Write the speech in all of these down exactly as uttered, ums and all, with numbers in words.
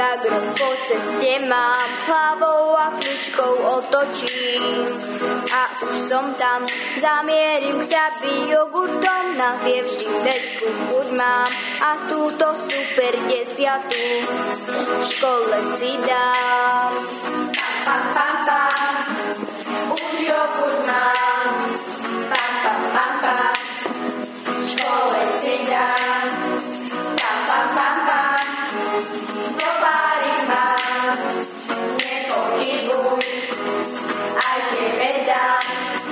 Milgagro po ceste mám, hlavou a kľúčkou otočím. A už som tam, zamierim k sabi jogurtom, na tie vždy vedku chuť mám. A túto super desiatu v škole si dám. Pam, pam, pam, pam, už jogurt mám. Pam, pam, pam, pam, v škole si dám. Pam, pam, pam, pam, zopárim mám. Nepochybuj, aj tebe dám.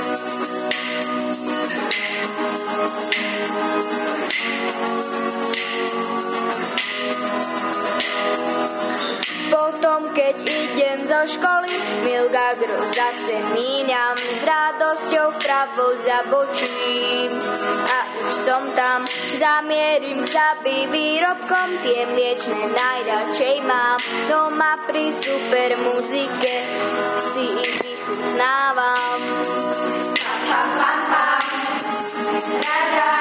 Potom, keď idem zo školy, Milgagro zase míňam, s radosťou vpravo zabočím. A už som tam, zamierim k sabi výrobkom, tie mliečne najradšej mám. Doma pri super muzike si ich vychutnávam. Pam, pam, pam, pam, rada.